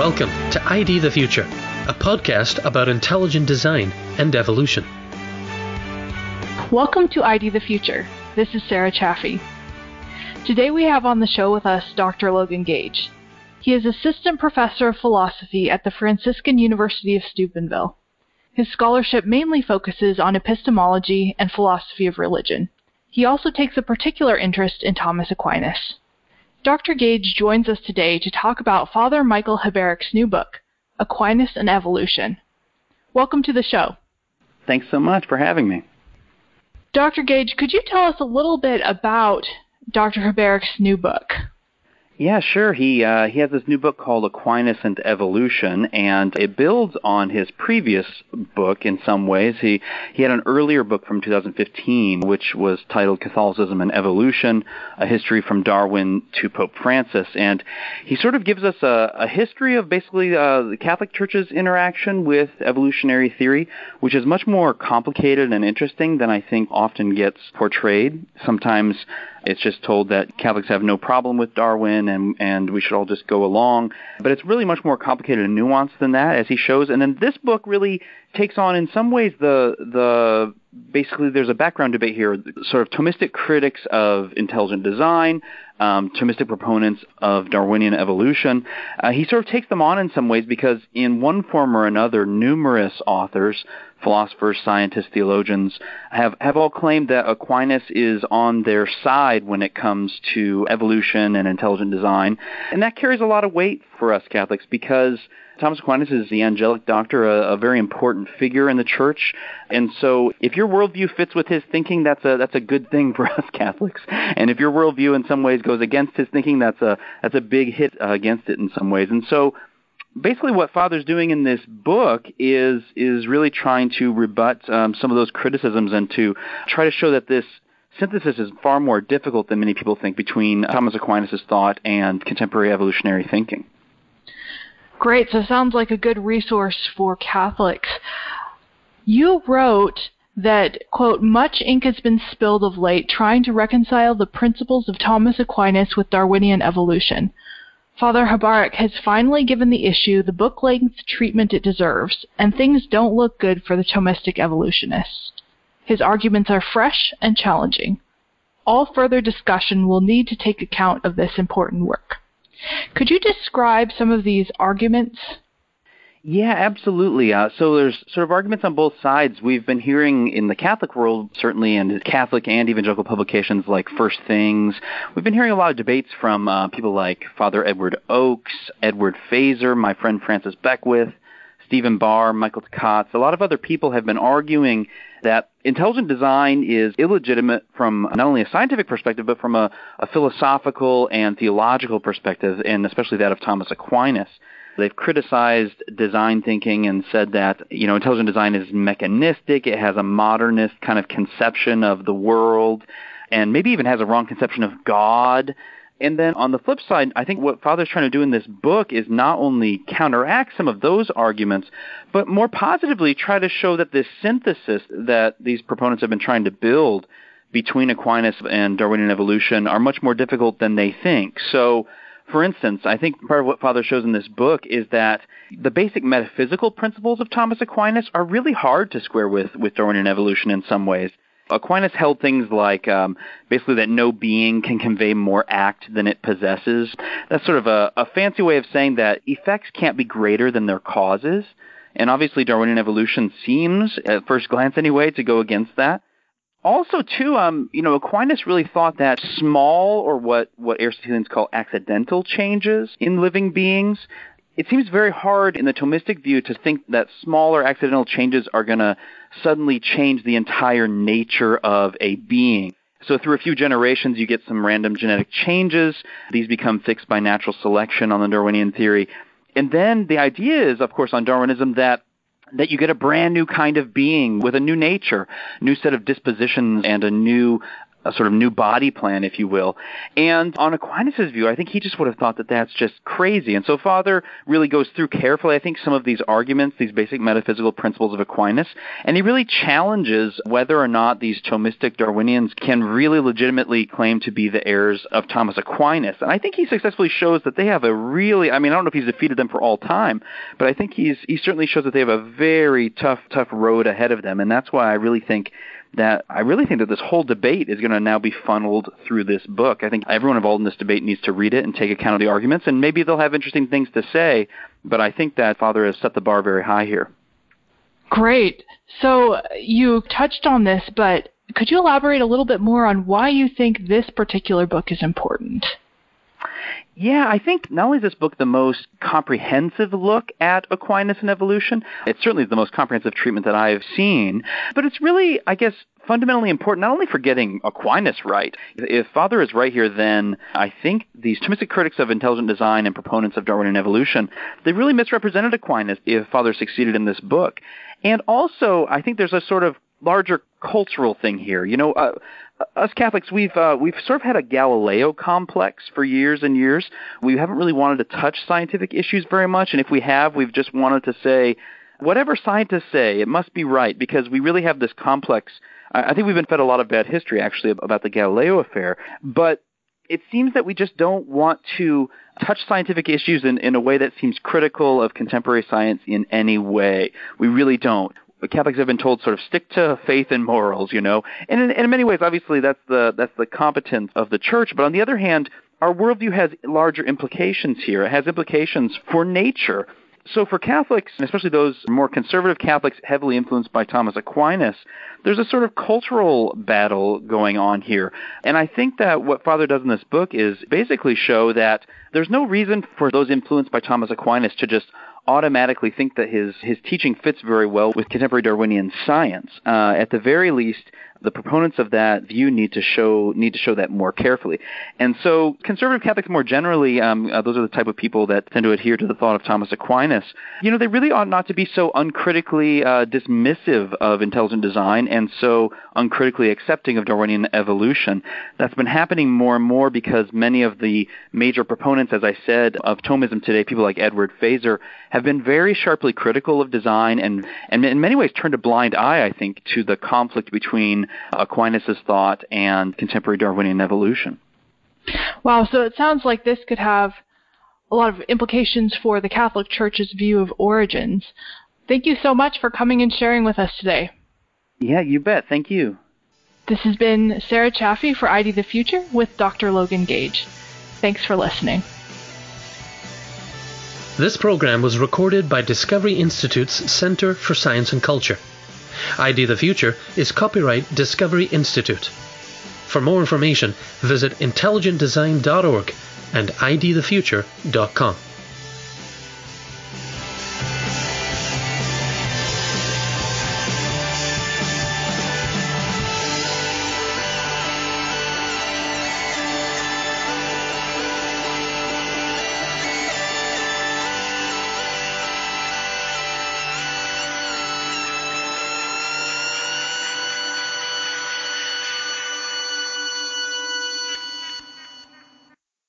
Welcome to ID the Future, a podcast about intelligent design and evolution. Welcome to ID the Future. This is Sarah Chaffee. Today we have on the show with us Dr. Logan Gage. He is Assistant Professor of Philosophy at the Franciscan University of Steubenville. His scholarship mainly focuses on epistemology and philosophy of religion. He also takes a particular interest in Thomas Aquinas. Dr. Gage joins us today to talk about Father Michael Heberick's new book, Aquinas and Evolution. Welcome to the show. Thanks so much for having me. Dr. Gage, could you tell us a little bit about Dr. Heberick's new book? Yeah, sure. He has this new book called Aquinas and Evolution, and it builds on his previous book in some ways. He had an earlier book from 2015, which was titled Catholicism and Evolution, A History from Darwin to Pope Francis. And he sort of gives us a history of basically the Catholic Church's interaction with evolutionary theory, which is much more complicated and interesting than I think often gets portrayed. Sometimes it's just told that Catholics have no problem with Darwin and we should all just go along. But it's really much more complicated and nuanced than that, as he shows. And then this book really takes on, in some ways, the basically there's a background debate here, sort of Thomistic critics of intelligent design, Thomistic proponents of Darwinian evolution. He sort of takes them on in some ways because in one form or another, numerous authors, philosophers, scientists, theologians, have all claimed that Aquinas is on their side when it comes to evolution and intelligent design. And that carries a lot of weight for us Catholics because Thomas Aquinas is the angelic doctor, a very important figure in the Church. And so if your worldview fits with his thinking, that's a good thing for us Catholics. And if your worldview in some ways goes against his thinking, that's a big hit against it in some ways. And so basically what Father's doing in this book is really trying to rebut some of those criticisms and to try to show that this synthesis is far more difficult than many people think between Thomas Aquinas' thought and contemporary evolutionary thinking. Great. So it sounds like a good resource for Catholics. You wrote that, quote, much ink has been spilled of late trying to reconcile the principles of Thomas Aquinas with Darwinian evolution. Father Heberick has finally given the issue the book-length treatment it deserves, and things don't look good for the Thomistic evolutionists. His arguments are fresh and challenging. All further discussion will need to take account of this important work. Could you describe some of these arguments? Yeah, absolutely. So there's sort of arguments on both sides. We've been hearing in the Catholic world, certainly in Catholic and evangelical publications like First Things, we've been hearing a lot of debates from people like Father Edward Oakes, Edward Fazer, my friend Francis Beckwith, Stephen Barr, Michael Tkatz. A lot of other people have been arguing that intelligent design is illegitimate from not only a scientific perspective, but from a philosophical and theological perspective, and especially that of Thomas Aquinas. They've criticized design thinking and said that, intelligent design is mechanistic, it has a modernist kind of conception of the world, and maybe even has a wrong conception of God. And then on the flip side, I think what Father's trying to do in this book is not only counteract some of those arguments, but more positively try to show that this synthesis that these proponents have been trying to build between Aquinas and Darwinian evolution are much more difficult than they think. So, for instance, I think part of what Father shows in this book is that the basic metaphysical principles of Thomas Aquinas are really hard to square with Darwinian evolution in some ways. Aquinas held things like basically that no being can convey more act than it possesses. That's sort of a fancy way of saying that effects can't be greater than their causes. And obviously Darwinian evolution seems, at first glance anyway, to go against that. Also, too, Aquinas really thought that small, or what Aristotelians call accidental changes in living beings, it seems very hard in the Thomistic view to think that small or accidental changes are going to suddenly change the entire nature of a being. So through a few generations, you get some random genetic changes. These become fixed by natural selection on the Darwinian theory. And then the idea is, of course, on Darwinism that you get a brand new kind of being with a new nature, new set of dispositions, and a new a sort of new body plan, if you will. And on Aquinas' view, I think he just would have thought that that's just crazy. And so Father really goes through carefully, I think, some of these arguments, these basic metaphysical principles of Aquinas, and he really challenges whether or not these Thomistic Darwinians can really legitimately claim to be the heirs of Thomas Aquinas. And I think he successfully shows that they have a really, I don't know if he's defeated them for all time, but I think he certainly shows that they have a very tough road ahead of them. And that's why I really think that this whole debate is going to now be funneled through this book. I think everyone involved in this debate needs to read it and take account of the arguments, and maybe they'll have interesting things to say, but I think that Father has set the bar very high here. Great. So you touched on this, but could you elaborate a little bit more on why you think this particular book is important? Yeah, I think not only is this book the most comprehensive look at Aquinas and evolution, it's certainly the most comprehensive treatment that I have seen, but it's really, I guess, fundamentally important not only for getting Aquinas right. If Father is right here, then I think these Thomistic critics of intelligent design and proponents of Darwinian evolution, they really misrepresented Aquinas if Father succeeded in this book. And also, I think there's a sort of larger cultural thing here. Us Catholics, we've sort of had a Galileo complex for years and years. We haven't really wanted to touch scientific issues very much, and if we have, we've just wanted to say, whatever scientists say, it must be right, because we really have this complex. I think we've been fed a lot of bad history, actually, about the Galileo affair, but it seems that we just don't want to touch scientific issues in a way that seems critical of contemporary science in any way. We really don't. Catholics have been told sort of stick to faith and morals, and in many ways, obviously, that's the competence of the Church. But on the other hand, our worldview has larger implications here. It has implications for nature. So for Catholics, and especially those more conservative Catholics heavily influenced by Thomas Aquinas, there's a sort of cultural battle going on here. And I think that what Father does in this book is basically show that there's no reason for those influenced by Thomas Aquinas to just automatically think that his teaching fits very well with contemporary Darwinian science. At the very least, the proponents of that view need to show that more carefully. And so conservative Catholics more generally, those are the type of people that tend to adhere to the thought of Thomas Aquinas. They really ought not to be so uncritically dismissive of intelligent design and so uncritically accepting of Darwinian evolution. That's been happening more and more because many of the major proponents, as I said, of Thomism today, people like Edward Feser, have been very sharply critical of design and in many ways turned a blind eye, I think, to the conflict between Aquinas' thought and contemporary Darwinian evolution. Wow, so it sounds like this could have a lot of implications for the Catholic Church's view of origins. Thank you so much for coming and sharing with us today. Yeah, you bet. Thank you. This has been Sarah Chaffee for ID the Future with Dr. Logan Gage. Thanks for listening. This program was recorded by Discovery Institute's Center for Science and Culture. ID the Future is copyright Discovery Institute. For more information, visit intelligentdesign.org and idthefuture.com.